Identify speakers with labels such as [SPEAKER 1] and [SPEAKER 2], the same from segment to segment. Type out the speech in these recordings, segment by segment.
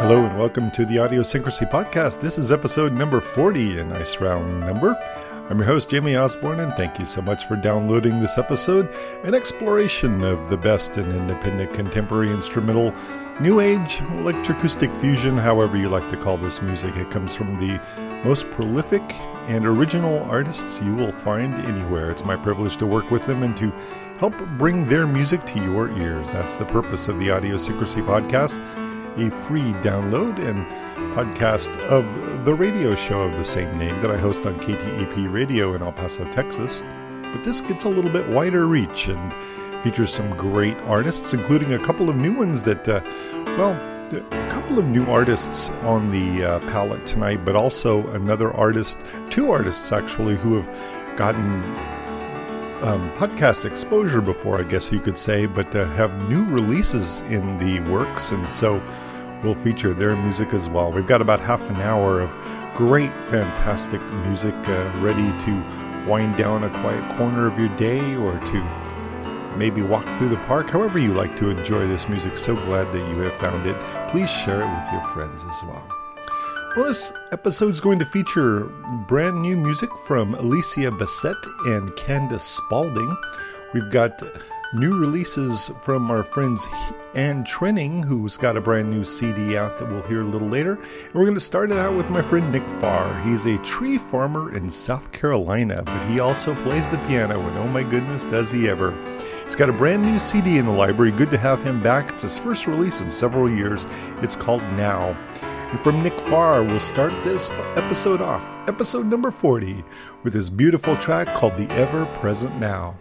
[SPEAKER 1] Hello and welcome to the Audiosyncrasy Podcast. This is episode number 40, a nice round number. I'm your host, Jamie Osborne, and thank you so much for downloading this episode, an exploration of the best in independent contemporary instrumental, new age, electroacoustic fusion, however you like to call this music. It comes from the most prolific and original artists you will find anywhere. It's my privilege to work with them and to help bring their music to your ears. That's the purpose of the Audiosyncrasy Podcast, a free download and podcast of the radio show of the same name that I host on KTAP Radio in El Paso, Texas. But this gets a little bit wider reach and features some great artists, including a couple of new ones that, a couple of new artists on the palette tonight, but also two artists actually, who have gotten podcast exposure before, I guess you could say, but have new releases in the works, and so we'll feature their music as well. We've got about half an hour of great, fantastic music ready to wind down a quiet corner of your day, or to maybe walk through the park, however you like to enjoy this music. So glad that you have found it. Please share it with your friends as well. Well, this episode is going to feature brand new music from Alicia Bassett and Candace Spalding. We've got new releases from our friends Ann Trenning, who's got a brand new CD out that we'll hear a little later. And we're going to start it out with my friend Nick Farr. He's a tree farmer in South Carolina, but he also plays the piano, and oh my goodness, does he ever. He's got a brand new CD in the library. Good to have him back. It's his first release in several years. It's called Now. And from Nick Farr, we'll start this episode off, episode number 40, with his beautiful track called The Ever Present Now.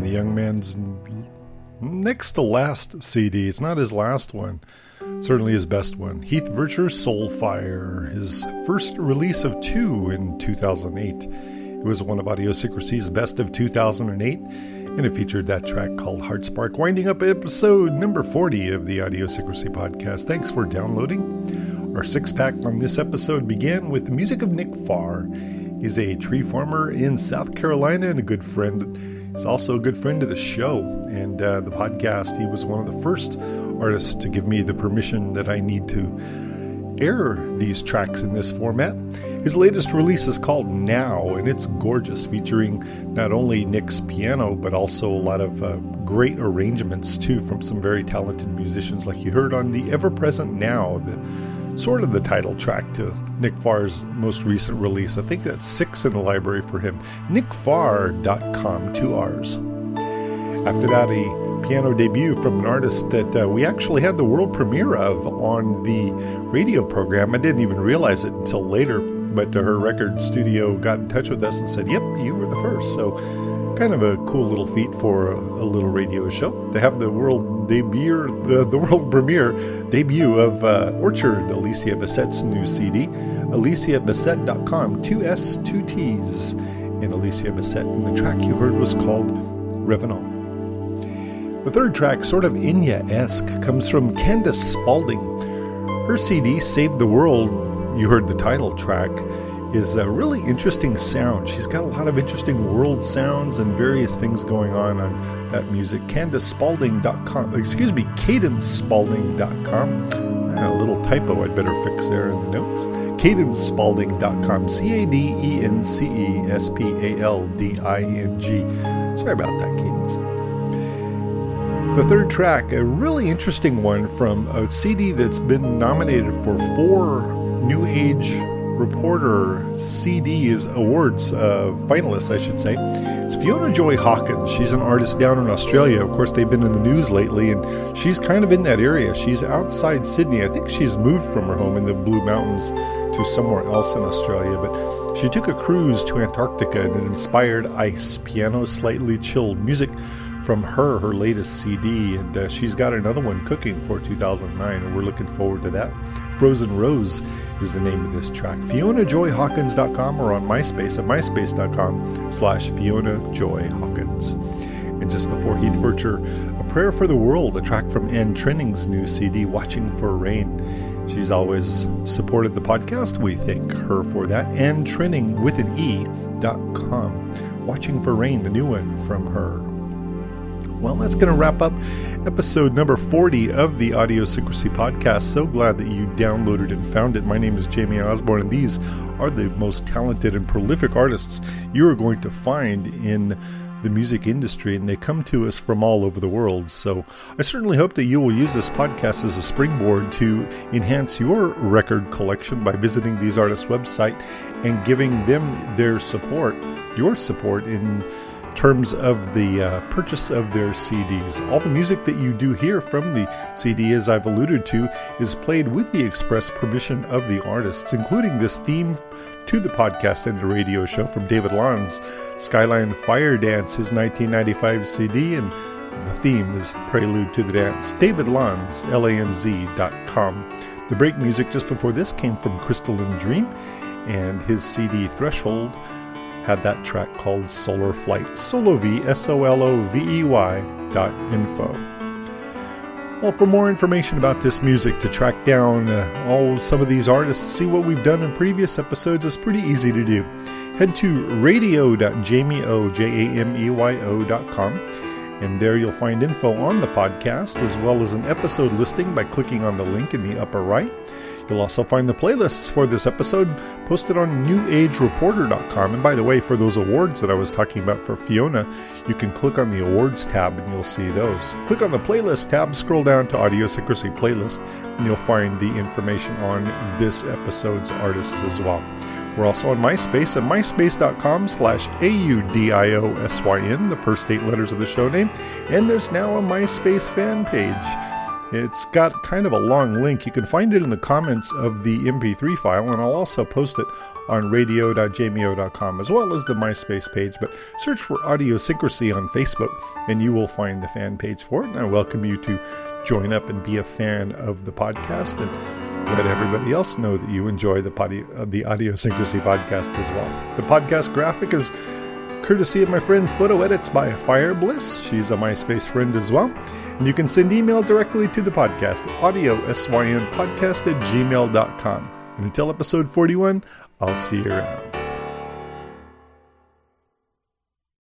[SPEAKER 1] from the young man's next to last CD. It's not his last one, certainly his best one. Heath Vircher, Soulfire, his first release of 2 in 2008. It was one of Audiosicracy's best of 2008, and it featured that track called Heartspark, winding up episode number 40 of the Audiosicracy podcast. Thanks for downloading. Our six-pack on this episode began with the music of Nick Farr. He's a tree farmer in South Carolina and a good friend. He's also a good friend of the show and the podcast. He was one of the first artists to give me the permission that I need to air these tracks in this format. His latest release is called Now, and it's gorgeous, featuring not only Nick's piano, but also a lot of great arrangements, too, from some very talented musicians, like you heard on the Ever-Present Now, sort of the title track to Nick Farr's most recent release. I think that's 6 in the library for him. nickfarr.com, 2 R's. After that, a piano debut from an artist that we actually had the world premiere of on the radio program. I didn't even realize it until later, but her record studio got in touch with us and said, yep, you were the first. So kind of a cool little feat for a little radio show. They have the world debut, the world premiere debut of Orchard, Alicia Bassett's new CD. AliciaBassett.com, 2 S, 2 T's in Alicia Bassett. And the track you heard was called Revenant. The third track, sort of Enya-esque, comes from Candace Spalding. Her CD, Save the World, you heard the title track, is a really interesting sound. She's got a lot of interesting world sounds and various things going on that music. CandaceSpalding.com, CadenceSpalding.com. A little typo I'd better fix there in the notes. CadenceSpalding.com, CadenceSpalding. Sorry about that, Cadence. The third track, a really interesting one from a CD that's been nominated for 4 New Age Reporter CDs awards, finalists, I should say. It's Fiona Joy Hawkins. She's an artist down in Australia. Of course, they've been in the news lately, and she's kind of in that area. She's outside Sydney. I think she's moved from her home in the Blue Mountains to somewhere else in Australia, but she took a cruise to Antarctica, and it inspired ice, piano, slightly chilled music from her latest CD, and she's got another one cooking for 2009, and we're looking forward to that. Frozen Rose is the name of this track. FionaJoyHawkins.com or on MySpace at myspace.com/FionaJoyHawkins. And just before Heath Vircher, A Prayer for the World, a track from Anne Trinning's new CD, Watching for Rain. She's always supported the podcast. We thank her for that. Anne Trinning with an E.com. Watching for Rain, the new one from her. Well, that's going to wrap up episode number 40 of the Audiosicracy podcast. So glad that you downloaded and found it. My name is Jamie Osborne, and these are the most talented and prolific artists you are going to find in the music industry, and they come to us from all over the world. So I certainly hope that you will use this podcast as a springboard to enhance your record collection by visiting these artists' website and giving them their support, your support in terms of the purchase of their CDs. All the music that you do hear from the CD, as I've alluded to, is played with the express permission of the artists, including this theme to the podcast and the radio show from David Lanz, Skyline Fire Dance, his 1995 CD, and the theme is Prelude to the Dance. David Lanz, LANZ.com. The break music just before this came from Crystalline Dream, and his CD Threshold had that track called Solar Flight. Solovey, SOLOVEY.info. Well, for more information about this music, to track down some of these artists, see what we've done in previous episodes, is pretty easy to do. Head to radio.jameo.com, and there you'll find info on the podcast, as well as an episode listing by clicking on the link in the upper right. You'll also find the playlists for this episode posted on newagereporter.com. And by the way, for those awards that I was talking about for Fiona, you can click on the awards tab and you'll see those. Click on the playlist tab, scroll down to Audiosicracy playlist, and you'll find the information on this episode's artists as well. We're also on MySpace at myspace.com/AUDIOSYN, the first 8 letters of the show name. And there's now a MySpace fan page. It's got kind of a long link. You can find it in the comments of the MP3 file, and I'll also post it on radio.jmio.com as well as the MySpace page. But search for Audiosyncrasy on Facebook and you will find the fan page for it. And I welcome you to join up and be a fan of the podcast and let everybody else know that you enjoy the Audiosyncrasy podcast as well. The podcast graphic is courtesy of my friend Photo Edits by Firebliss. She's a MySpace friend as well. And you can send email directly to the podcast, audiosynpodcast@gmail.com. And until episode 41, I'll see you around.